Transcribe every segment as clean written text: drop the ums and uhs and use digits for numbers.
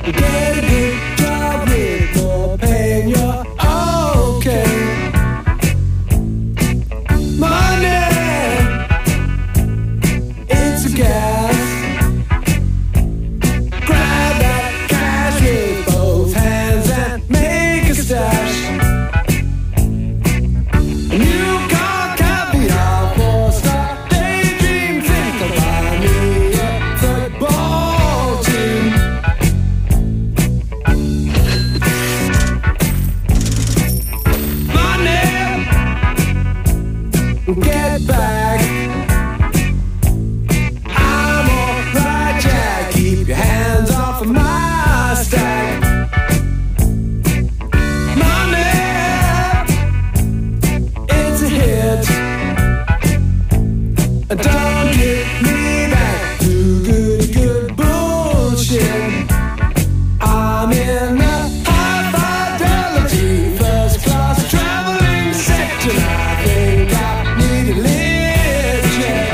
Get a good job with more pay and you're okay. Money, it's a gas. Grab that cash with both hands and make a stash. New car, caviar for start. Daydream, think I'll buy me a football team. Money, get back. I'm alright, Jack. Keep your hands off of my stack. Money, it's a hit. Don't get me back to good bullshit. I'm in the high fidelity first class traveling section. I think I need a lift jet.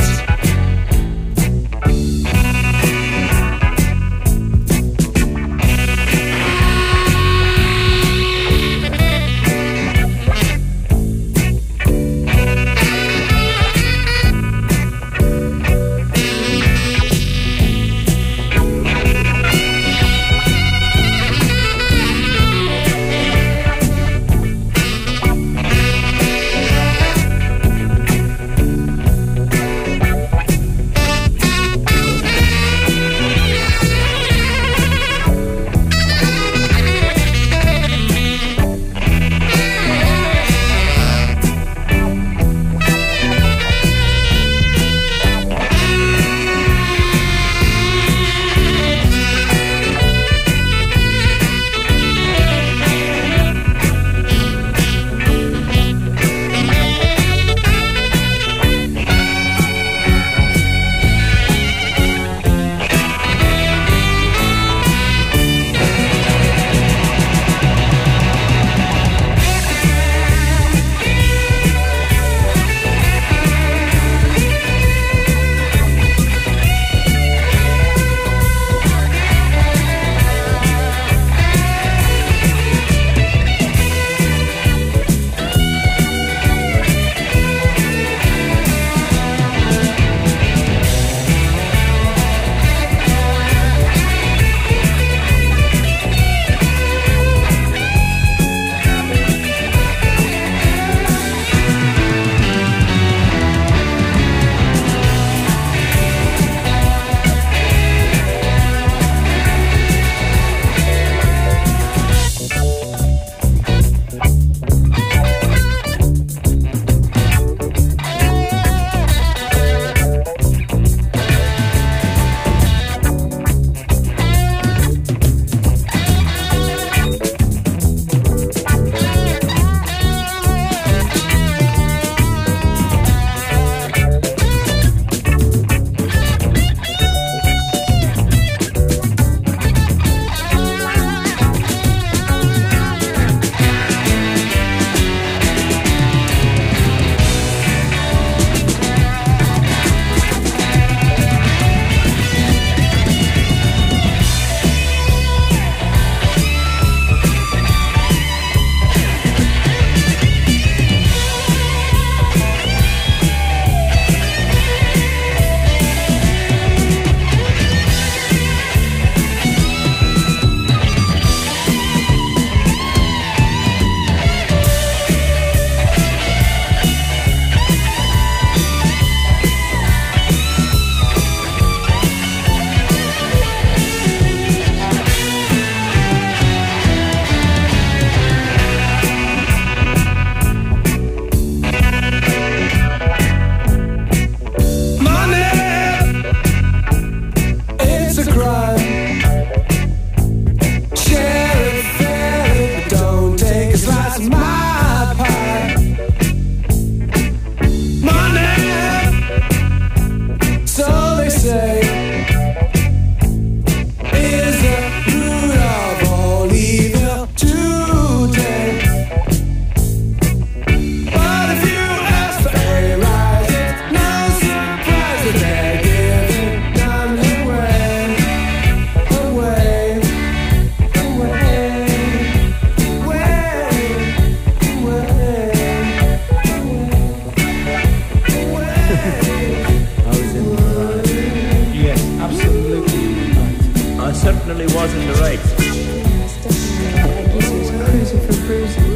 definitely was in the right. Yes, definitely. I guess he was cruising for cruising.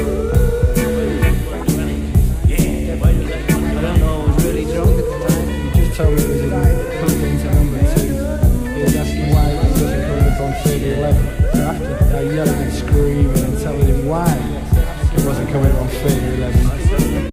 I don't know, I was really drunk at the time. He just told me it was coming into number 2. He was asking why it wasn't coming up on 3011. So after I yelling and screaming and telling him why it wasn't coming up on 3011.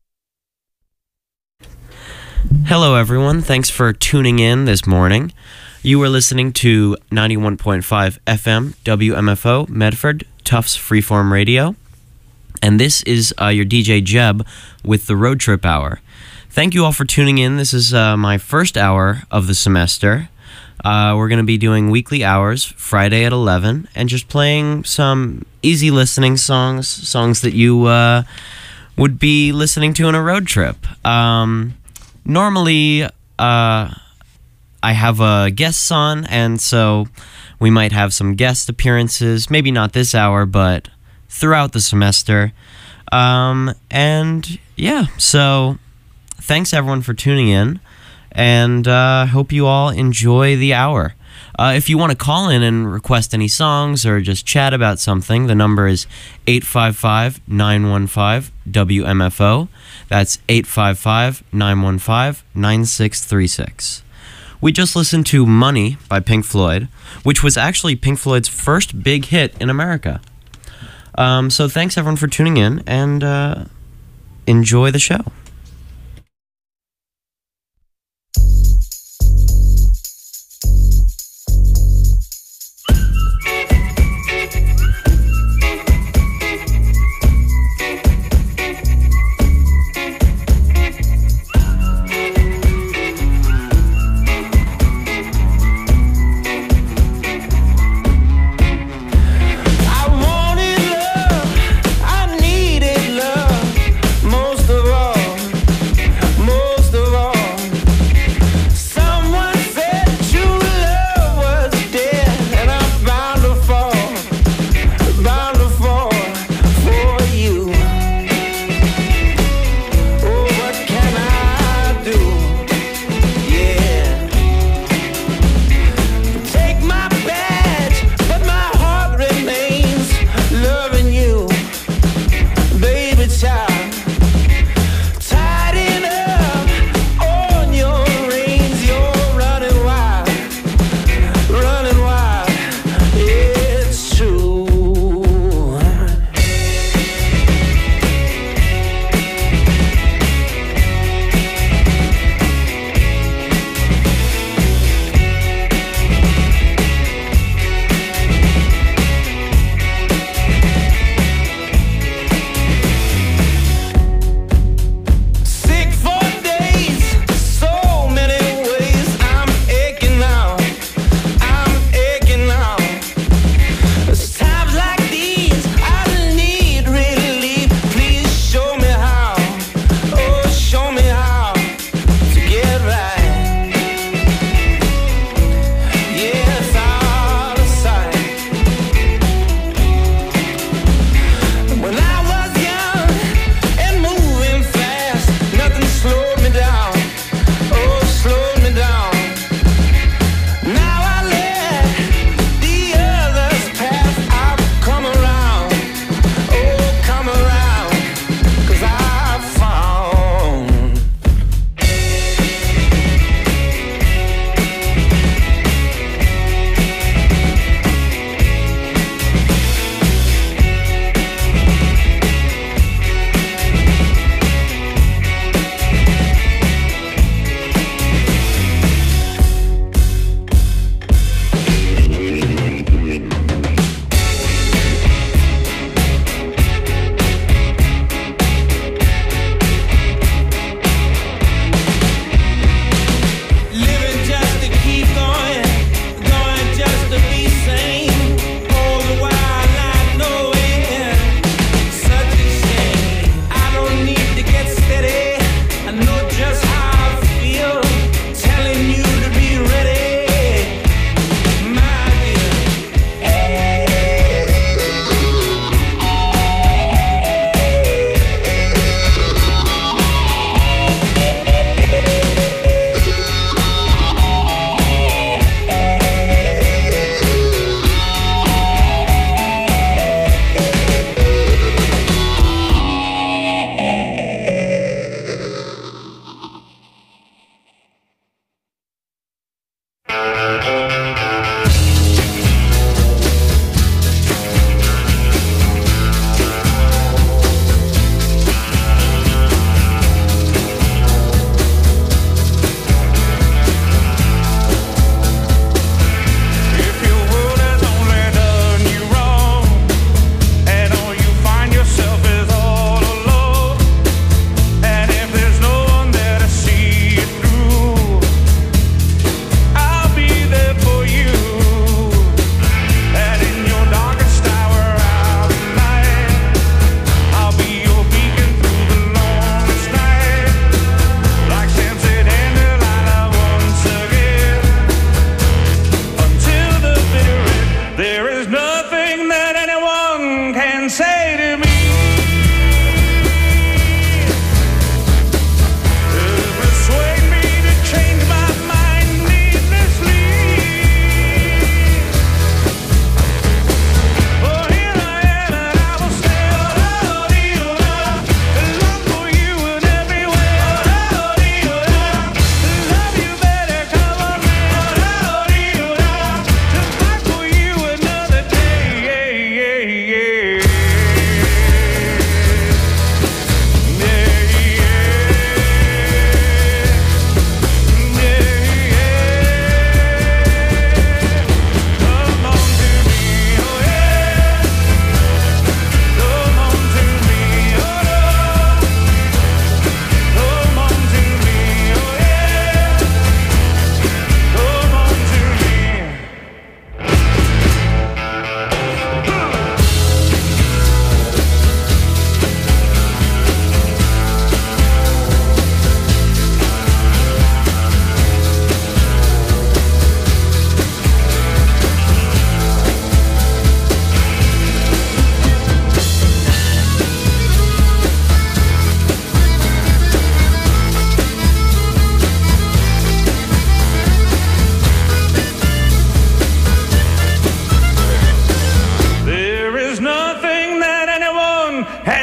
Hello, everyone. Thanks for tuning in this morning. You were listening to 91.5 FM WMFO Medford Tufts Freeform Radio, and this is your DJ Jeb with the Road Trip Hour. Thank you all for tuning in. This is my first hour of the semester. We're going to be doing weekly hours, Friday at 11, and just playing some easy listening songs that you would be listening to on a road trip. Normally, I have guests on, and so we might have some guest appearances, maybe not this hour, but throughout the semester. And yeah, so thanks everyone for tuning in, and hope you all enjoy the hour. If you want to call in and request any songs or just chat about something, the number is 855-915-WMFO. That's 855-915-9636. We just listened to Money by Pink Floyd, which was actually Pink Floyd's first big hit in America. So thanks everyone for tuning in, and enjoy the show. I wanted love, I needed love, most of all.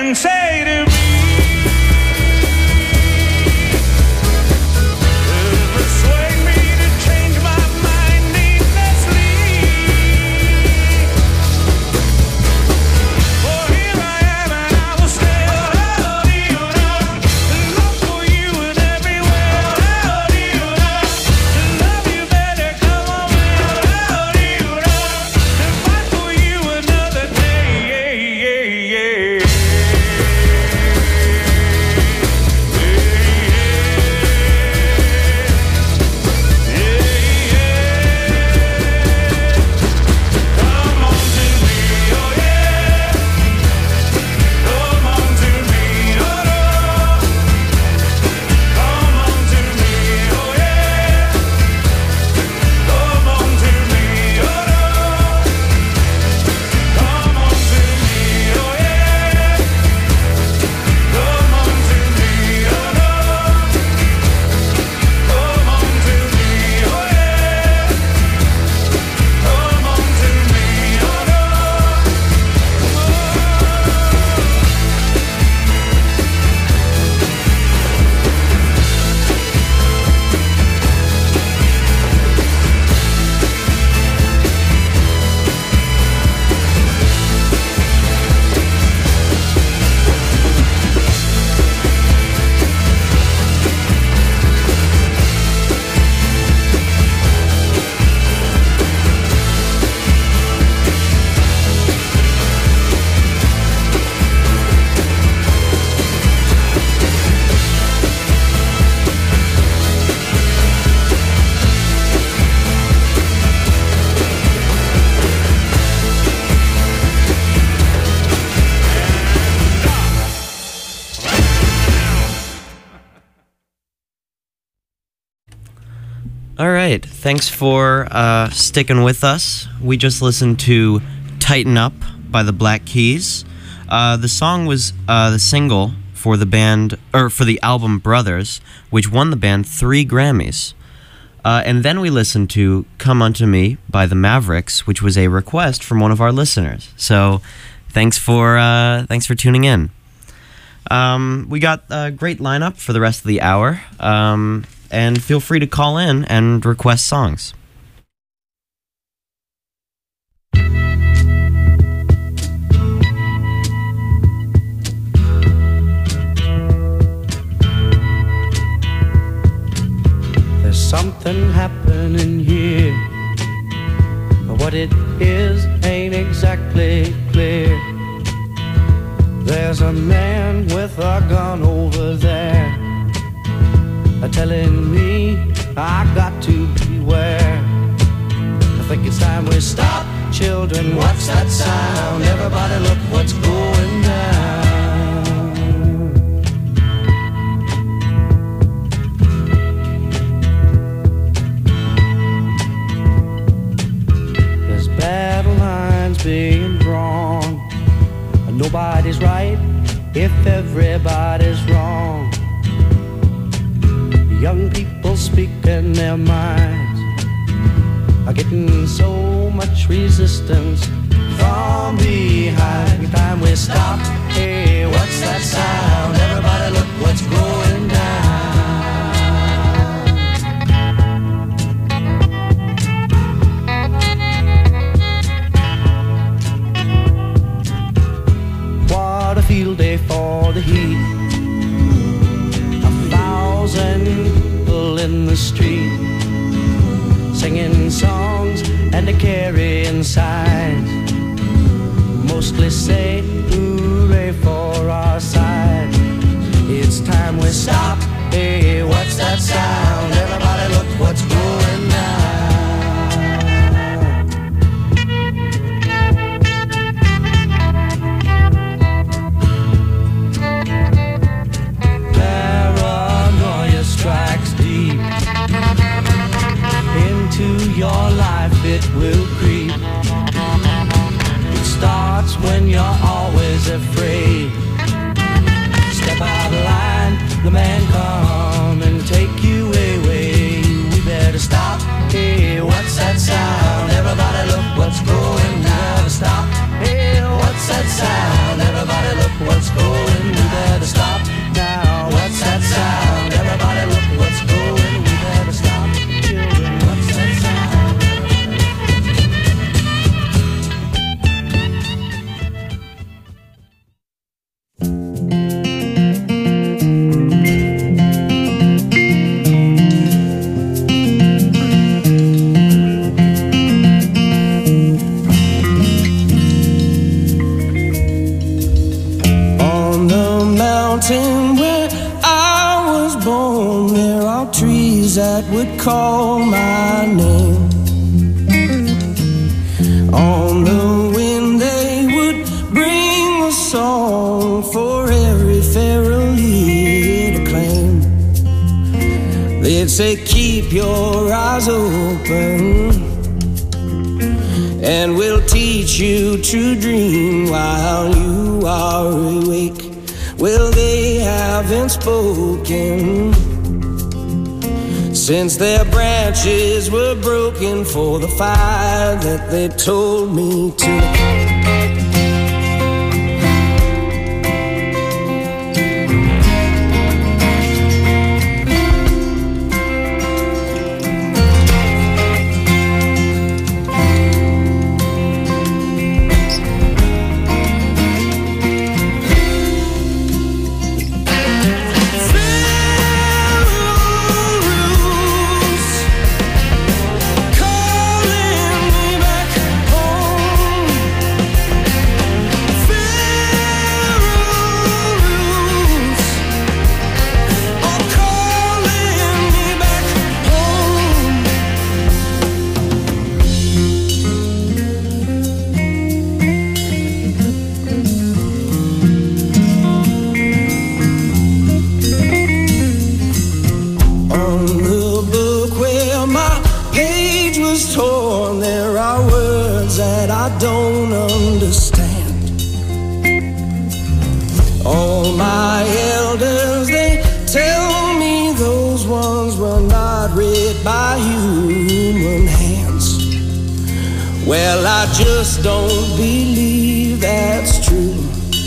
and say to me, persuade me to change my mind needlessly. For here I am and I will stay. Love for you in every way. Love you better, come on. And fight for you another day. All right, thanks for sticking with us. We just listened to Tighten Up by the Black Keys. The song was the single for the band, or for the album Brothers, which won the band 3 Grammys. And then we listened to Come Unto Me by the Mavericks, which was a request from one of our listeners. So thanks for tuning in. We got a great lineup for the rest of the hour. And feel free to call in and request songs. There's something happening here, but what it is ain't exactly clear. There's a man with a gun over there, telling me I got to beware. I think it's time we stop. Children, what's that sound? Everybody look what's going down. There's battle lines being drawn. Nobody's right if everybody's wrong. Young people speaking their minds are getting so much resistance from behind. Time we stop. Hey, what's that sound? Everybody look what's going down. What a field day for the heat. 1,000 people in the street, singing songs and carrying signs, mostly say hooray for our side. It's time we stop. Hey, what's that sound? Everybody look what's going down. Strikes deep into your life, it will creep. It starts when you're always afraid. Step out of line, the man come and take you away. We better stop. Hey, what's that sound? Everybody look what's going down. Stop. Hey, what's that sound? Everybody look what's going that would call my name. On the wind they would bring a song for every feral ear to claim. They'd say keep your eyes open, and we'll teach you to dream while you are awake. Well, they haven't spoken since their branches were broken for the fire that they told me to. Don't understand. All my elders, they tell me those ones were not read by human hands. Well, I just don't believe that's true.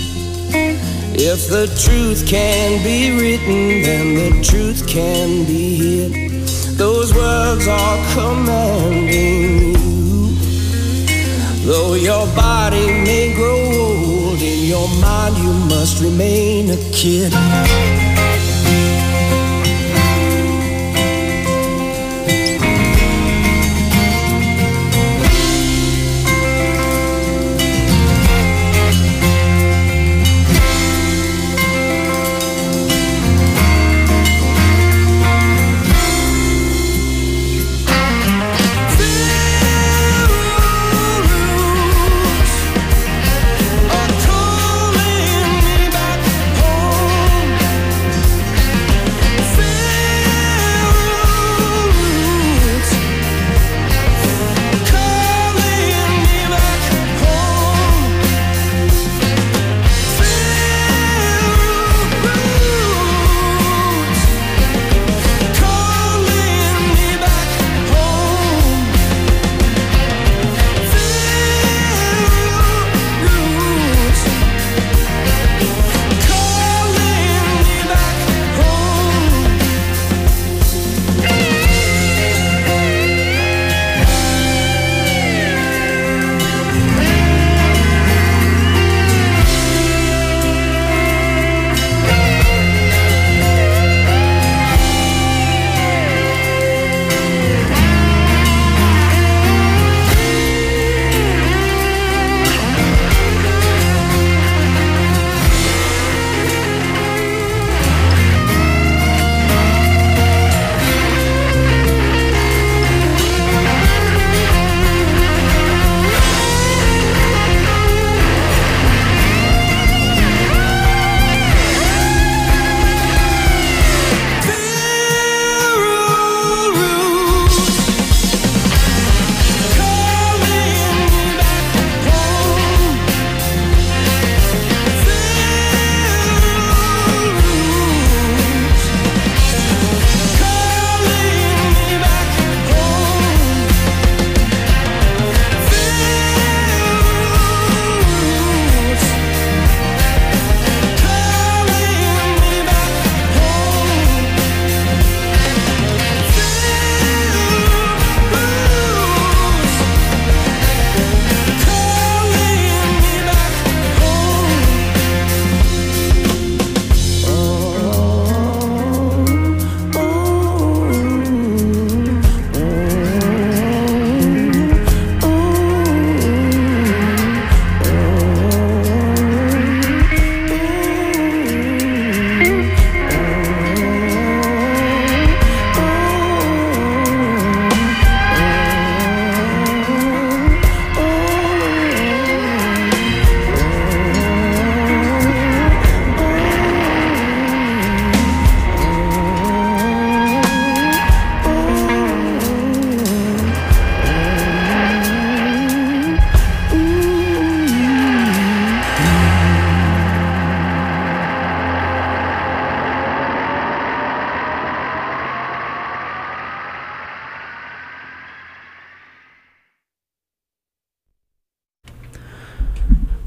If the truth can be written, then the truth can be hid. Those words are commanding you. Though your body may grow old, in your mind you must remain a kid.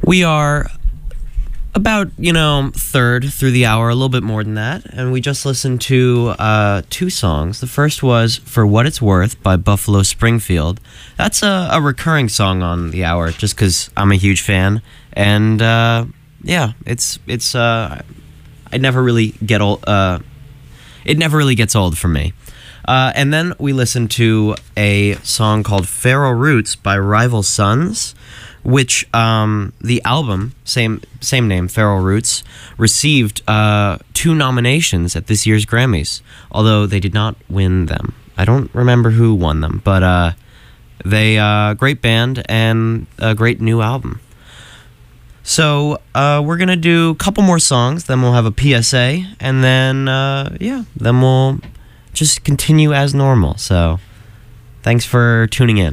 We are about, third through the hour, a little bit more than that, and we just listened to two songs. The first was For What It's Worth by Buffalo Springfield. That's a recurring song on the hour, just because I'm a huge fan, and it's I never really get old. It never really gets old for me. And then we listened to a song called Feral Roots by Rival Sons, which the album, same name, Feral Roots, received 2 nominations at this year's Grammys, although they did not win them. I don't remember who won them, but they great band and a great new album. So we're going to do a couple more songs, then we'll have a PSA, and then, then we'll just continue as normal. So thanks for tuning in.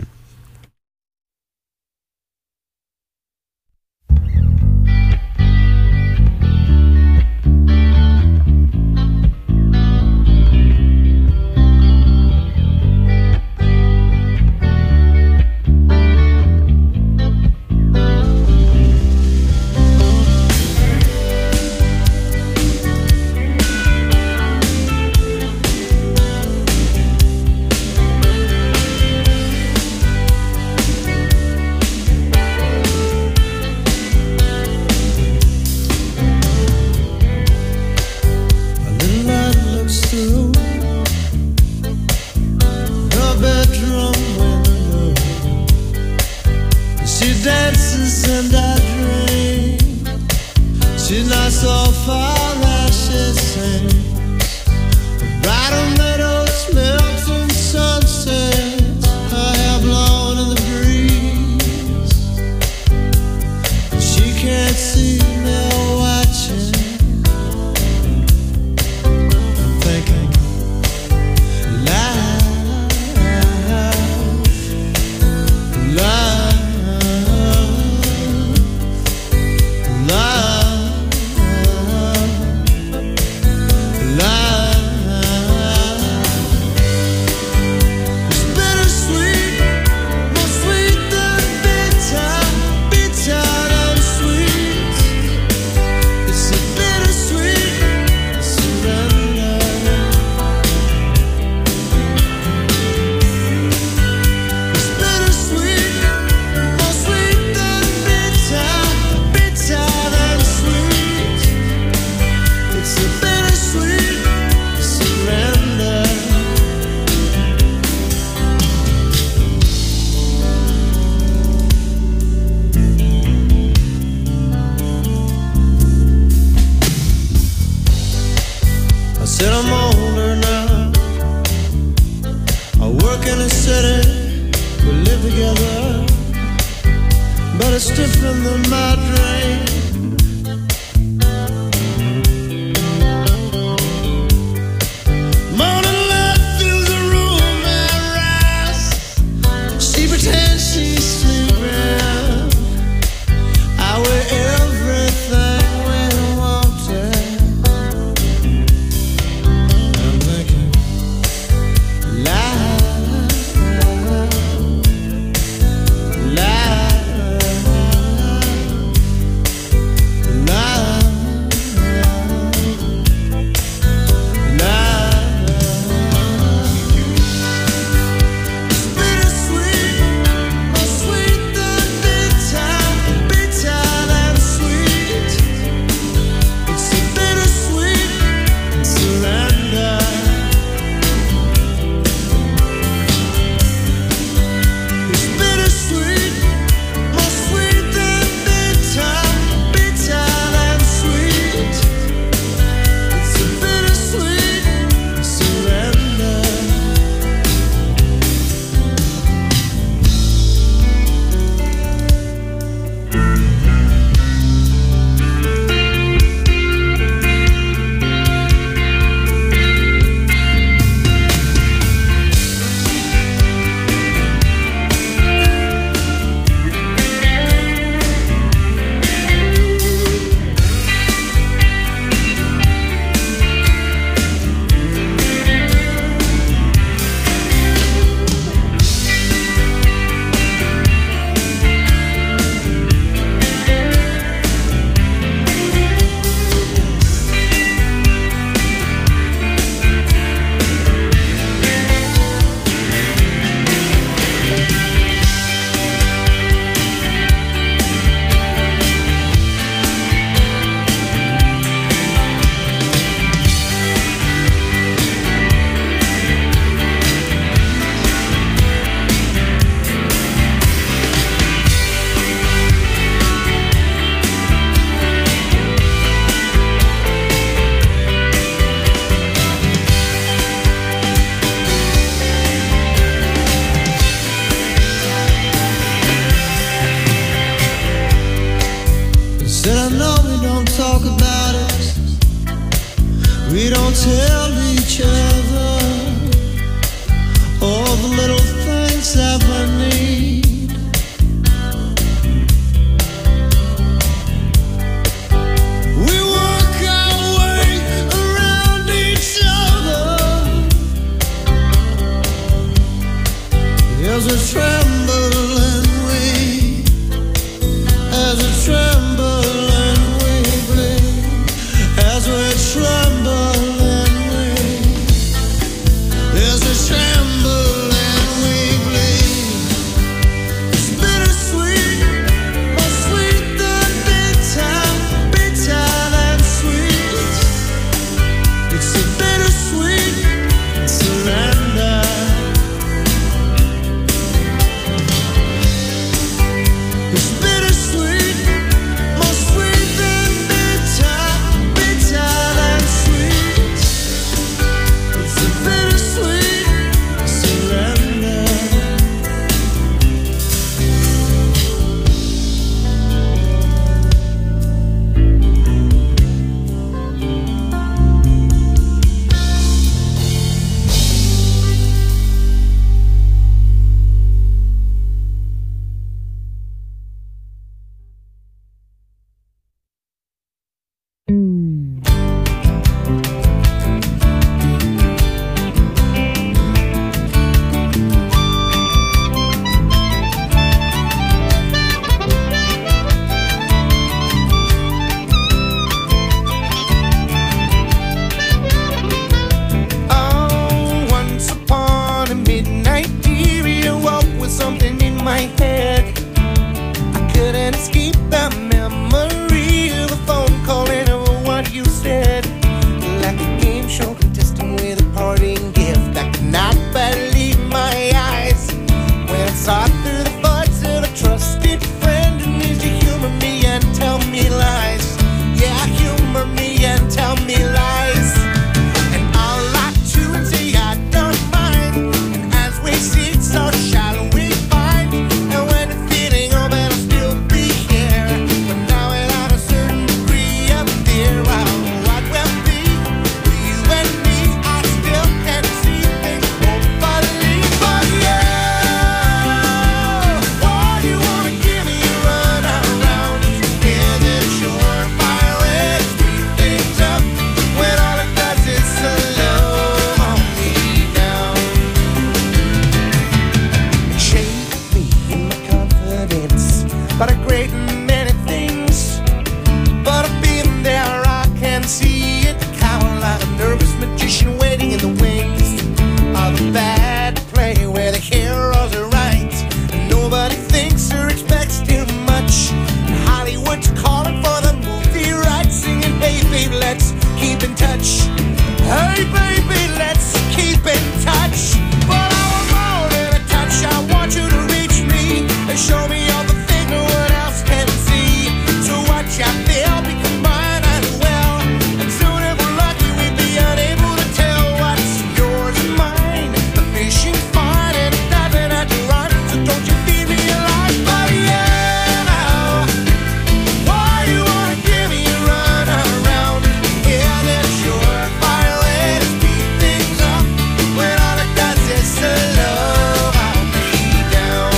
about a great many things. But I've been there, I can see it, cower like a nervous magician waiting in the wings of a bad play where the heroes are right and nobody thinks or expects too much. Hollywood's calling for the movie rights, singing, hey baby, let's keep in touch. Hey baby, let's keep in touch. But I want more than a touch. I want you to reach me and show me all the things no one else can see. So watch out there, become mine as well. And soon if we're lucky, we'd be unable to tell what's yours and mine. The fishing's fine and it doesn't have to run, so don't you feed me a lie. But yeah, why you wanna give me a run around? Yeah, that's your fire way to speed things up when all it does is slow me down.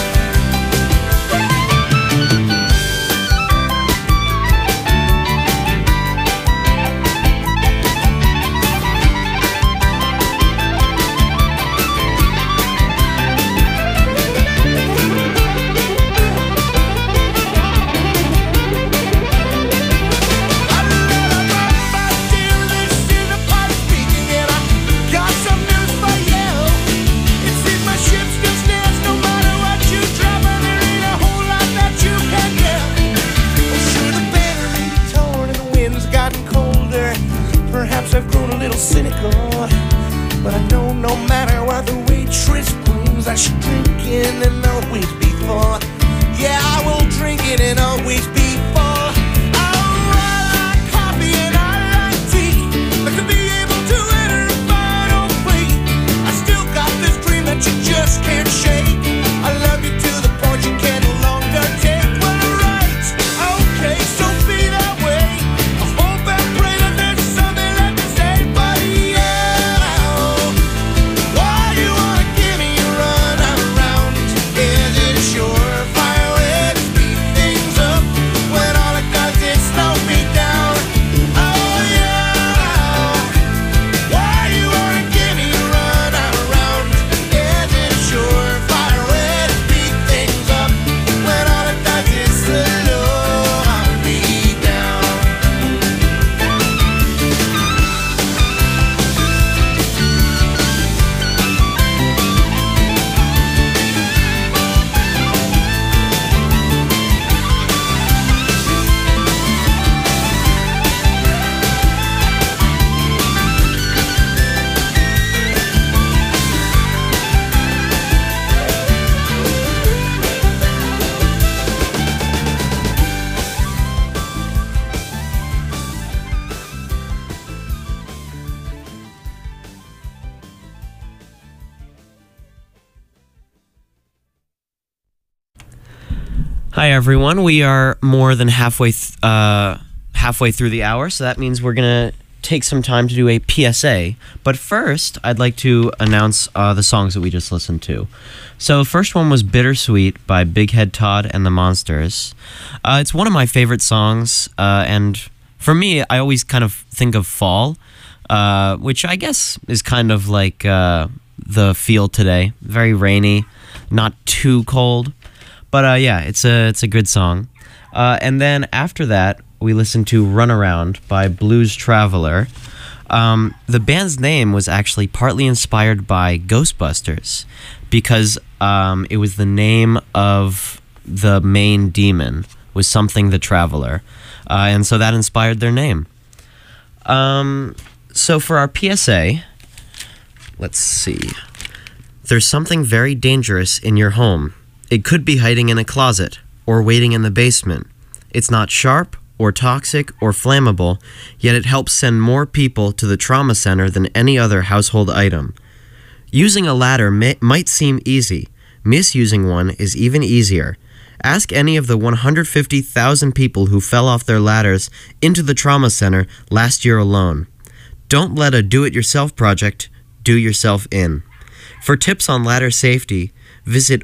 I've grown a little cynical, but I know no matter what the waitress brings, I should drink in and always be full. Yeah, I will drink it and always be full. I like coffee and I like tea, but to be able to enter a final plea, I still got this dream that you just can't shake. I love you to the point you can no longer take. Well, right, okay, so be that way. I hope and pray that there's something left to say. But yeah, why you wanna give me a run around? Is it a surefire way to speed things up when all it does is slow me down? Oh yeah, why you wanna give me a run around? Is it a surefire way to speed things up when all it does is slow me down? Hi everyone. We are more than halfway through the hour, so that means we're gonna take some time to do a PSA. But first, I'd like to announce the songs that we just listened to. So, first one was "Bittersweet" by Big Head Todd and the Monsters. It's one of my favorite songs, and for me, I always kind of think of fall, which I guess is kind of like the feel today. Very rainy, not too cold. But yeah, it's a good song. And then after that, we listened to "Runaround" by Blues Traveler. The band's name was actually partly inspired by Ghostbusters because it was the name of the main demon, was something the Traveler. And so that inspired their name. So for our PSA, let's see. There's something very dangerous in your home. It could be hiding in a closet or waiting in the basement. It's not sharp or toxic or flammable, yet it helps send more people to the trauma center than any other household item. Using a ladder might seem easy. Misusing one is even easier. Ask any of the 150,000 people who fell off their ladders into the trauma center last year alone. Don't let a do-it-yourself project do yourself in. For tips on ladder safety, visit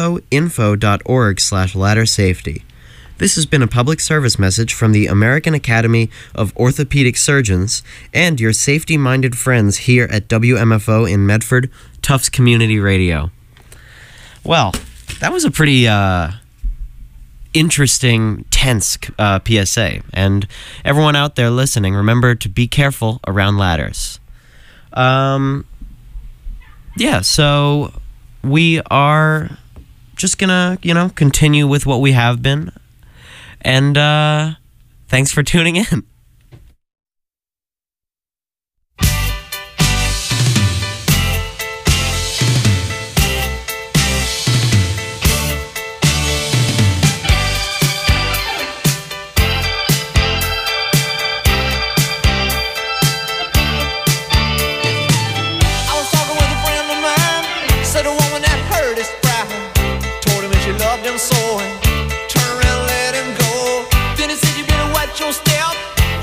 orthoinfo.org/laddersafety. This has been a public service message from the American Academy of Orthopedic Surgeons and your safety-minded friends here at WMFO in Medford, Tufts Community Radio. Well, that was a pretty interesting, tense PSA. And everyone out there listening, remember to be careful around ladders. Yeah, so we are just gonna, continue with what we have been. And thanks for tuning in. So turn around, let him go. Then he said, you better watch your step.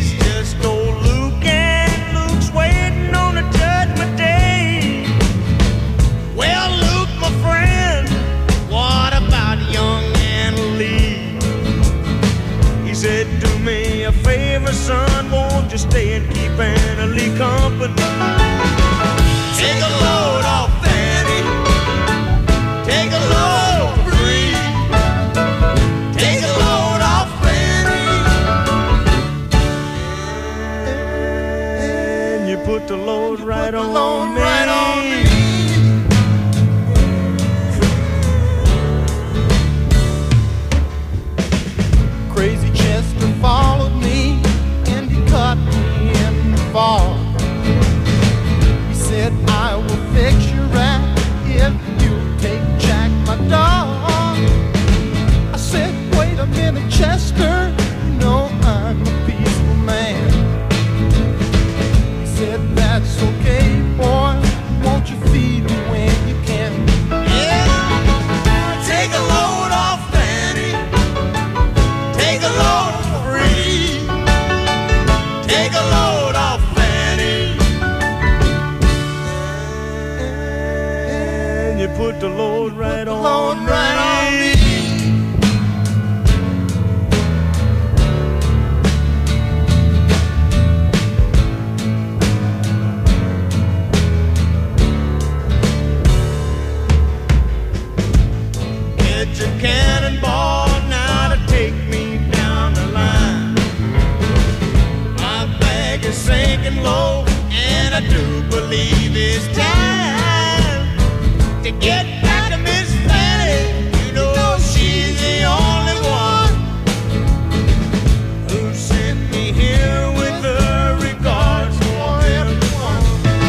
is just old Luke, and Luke's waiting on a judgment day. Well, Luke, my friend, what about young Anna Lee? He said, do me a favor, son, won't you stay and keep Anna Lee company? Take a load off Fanny, take a load free, take a load off Fanny, and you put the load right on me. Crazy Chester followed me and he cut me in the fall. He said, I will fix your rat if you take Jack, my dog. I said, wait a minute, Chester, you know I'm a peaceful man. He said, that's okay, boy, won't you feed me when you can? Yeah, take a load off Fanny, take a load free, take a load off Fanny, and you put the load right on me. It's a cannonball now to take me down the line. My bag is sinking low, and I do believe it's time to get back to Miss Fanny. You know she's the only one who sent me here with her regards for everyone.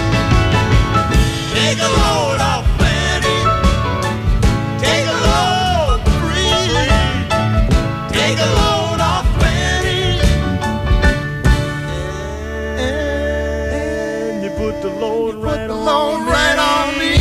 Take a load off Fanny, take a load free, take a load off Fanny, and you put the load right on me.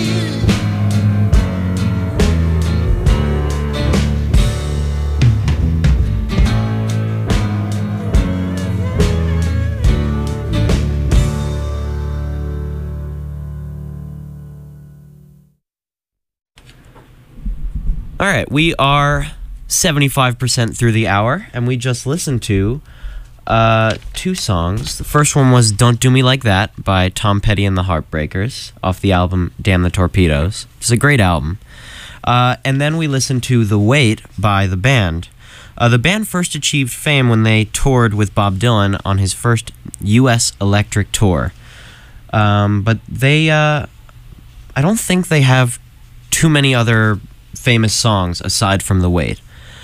All right, we are 75% through the hour, and we just listened to two songs. The first one was Don't Do Me Like That by Tom Petty and the Heartbreakers off the album Damn the Torpedoes. It's a great album. And then we listened to The Wait by the band. The band first achieved fame when they toured with Bob Dylan on his first U.S. Electric tour. But they, I don't think they have too many other famous songs aside from The Wait.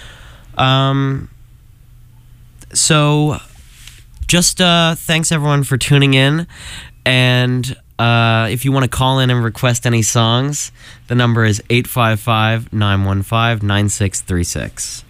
So just thanks everyone for tuning in, and if you want to call in and request any songs, the number is 855-915-9636.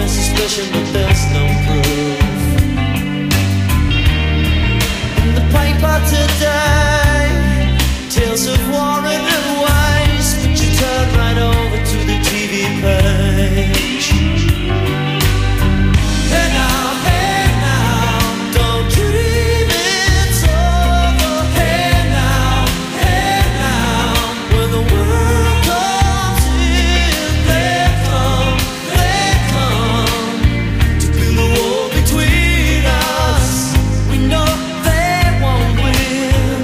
a suspicion, but there's no proof. In the paper today, tales of war and waste, but you turn right over to the TV page. Hey now, don't dream it's over. Hey now, when the world comes in, they come to build a wall between us. We know they won't win.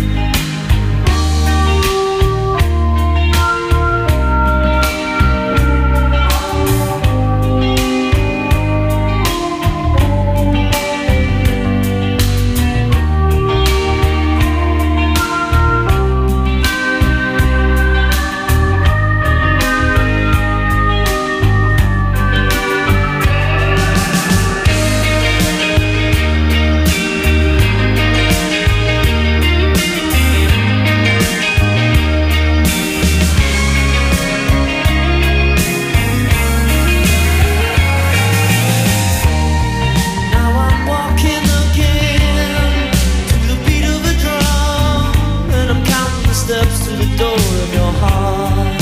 Now I'm walking again to the beat of a drum, and I'm counting the steps to the door of your heart.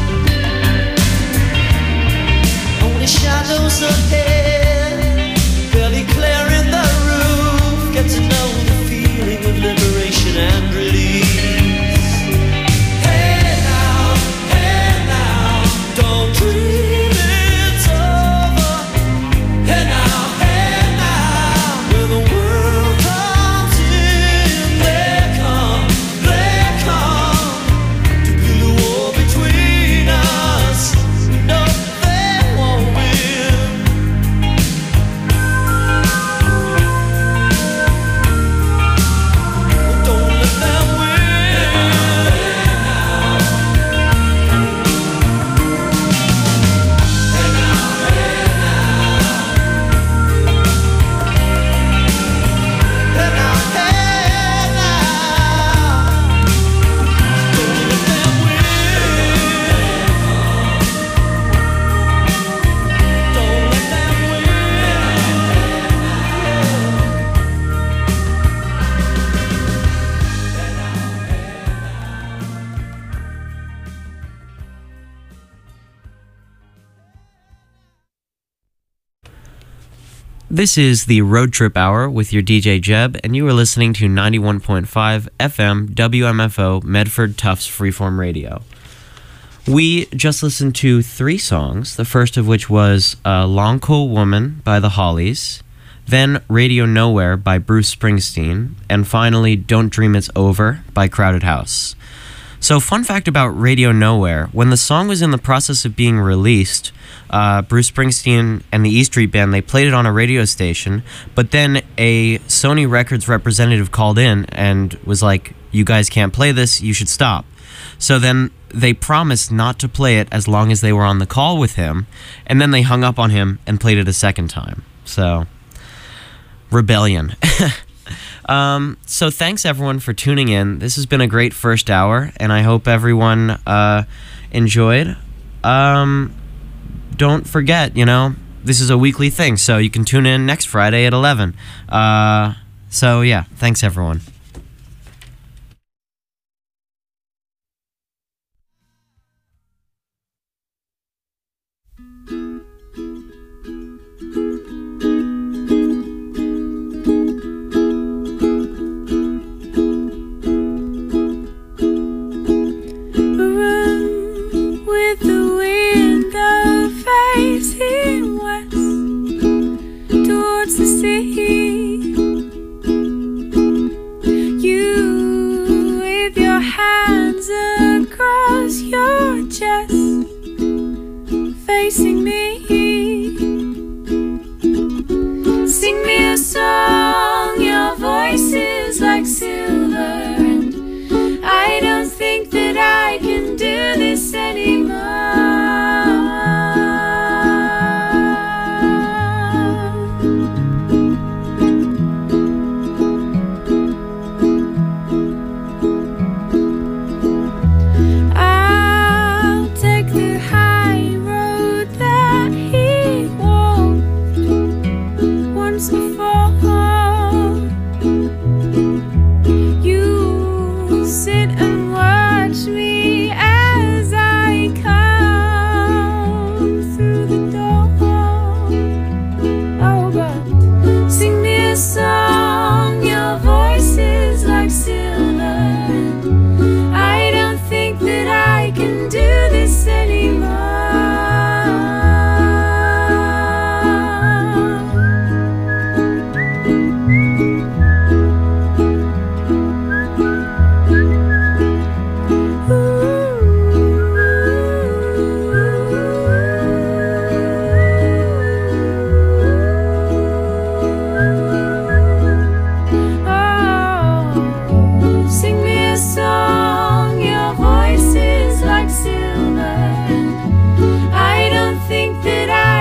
Only shadows ahead, barely clearing the roof. Get to know the feeling of liberation and release. Hey now, don't dream it's over. Hey now, when the world comes in, they come to build a wall between us. No, they won't win. Don't let them This is the Road Trip Hour with your DJ Jeb, and you are listening to 91.5 FM WMFO Medford Tufts Freeform Radio. We just listened to 3 songs, the first of which was Long Cool Woman by the Hollies, then Radio Nowhere by Bruce Springsteen, and finally Don't Dream It's Over by Crowded House. So, fun fact about Radio Nowhere, when the song was in the process of being released, Bruce Springsteen and the E Street Band, they played it on a radio station, but then a Sony Records representative called in and was like, you guys can't play this, you should stop. So then they promised not to play it as long as they were on the call with him, and then they hung up on him and played it a second time. So, rebellion. So thanks everyone for tuning in. This has been a great first hour, and I hope everyone enjoyed. Don't forget, this is a weekly thing, so you can tune in next Friday at 11. So yeah, thanks everyone.